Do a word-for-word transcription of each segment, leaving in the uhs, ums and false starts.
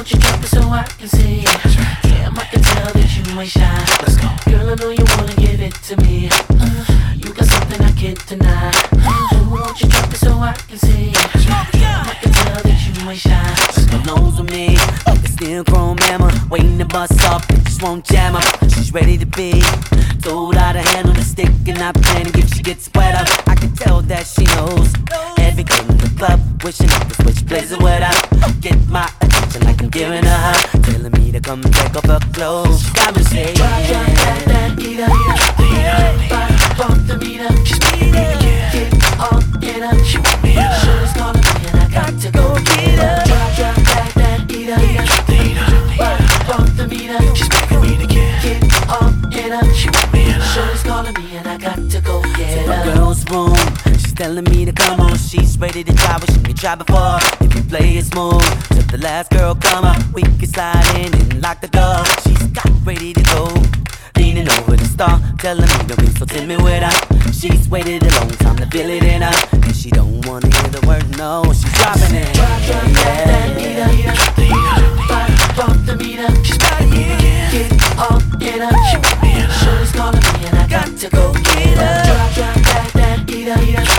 want you drop it so I can see it. Damn, I can tell that you ain't shy. Let's go. Girl, I know you wanna give it to me. Uh, you got something I can't deny. Uh, won't you drop it so I can see it. Damn, I can tell that you ain't shy. She knows with me, like a steel chrome hammer, waiting to bust off, but just won't jam her. She's ready to be told how to handle the stick and not panic if she gets wet up. I can tell that she knows everything in the club, wishing I could switch places with her. Get my attention like I'm giving her her, telling me to come take off her clothes. She got me saying, rock, rock, that, that, eat up, eat up, pop, pop the meat up. She's beating me again, get all in up. She want me up, shorty's calling me and I got to go get her. Rock, rock, that, that, eat up, eat up, pop, pop the meat up. She's beating me again, get all in up. She want me up, shorty's calling me and I got to go get her. the girl's room, she's telling me to come on. She's ready to try what she can try before. If you play it smooth, till the last girl come up, we can slide in and lock the door. She's got ready to go, leaning over the star, telling me don't be so timid with her. She's waited a long time to feel it in her, and she don't wanna hear the word no. She's dropping it. Drop, drop, that, that, eat up, eat up, pop, pop the meat up. She's beating me again, get all in up. She want me up, shorty's calling me and I got to go get her. Drop, drop, that, that, eat up, eat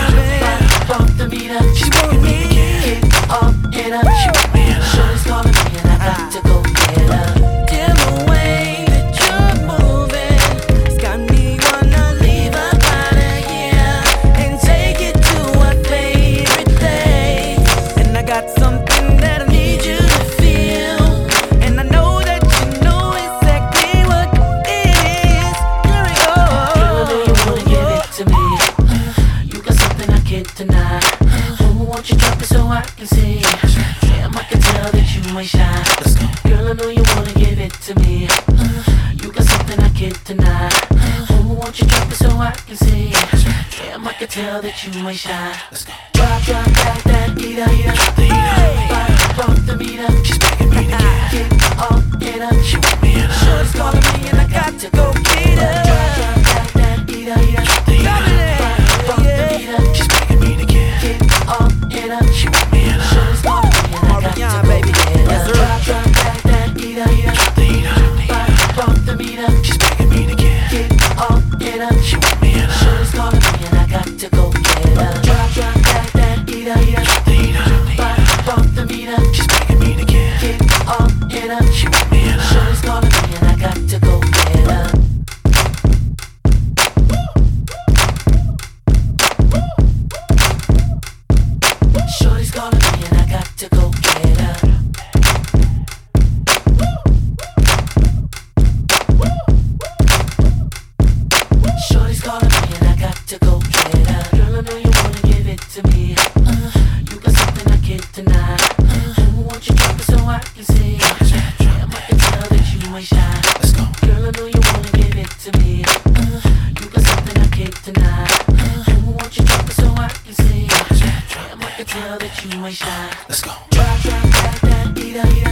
up, pop, pop the meat up. She's beating me again, get all in up. She want me up, shorty's calling me and I got to go get her. Damn the way that you're moving, it's got me wanna leave up out of here and take it to our favorite place. And I got something that I need you to feel, and I know that you know exactly what it is. Here we go. Girl, I know you wanna give it to me. Uh, you got something I can't deny. Uh, won't you drop it so I can see it? Damn, I can tell that you ain't shy. Let's go. Girl, I know you wanna give it to me. Uh, you got something I can't deny. Uh, won't you drop it so I can see it? Damn, I can tell that you ain't shy. Let's go. Drop, drop, that, that, eat up, eat up, pop, pop the meat up. She's begging me to get, get all in up. She want me up, shorty's calling me and I got to go get her. Drop, drop, that, that, eat up, eat up, pop, pop the meat up. She's begging me to get, get all in up. She want me up, shorty's calling me and I got to go get her. Drop, drop, that, that, eat up, eat up, pop, pop the meat up. She's begging me to get, get all in up. She want me up, shorty's calling me and I got to go get her. Drop, drop, that, that, eat up, eat up, pop, pop the meat up. She's begging me to get, get all in up. She want me up, shorty's calling me and I got to go get her. Shorty's calling me and I got to go get her. Shorty's calling me and I got to go get her. Girl, I know you wanna give it to me. Uh, you got something I can't deny. Uh, won't you drop it so I can see it? Damn, I can tell that you ain't shy. Let's go. Girl, I know you wanna give it to me. Uh, you got something I can't deny. Uh, won't you drop it so I can see it? Damn, I can tell that you ain't shy. Let's go. Drop, drop, that, that, eat up, eat up.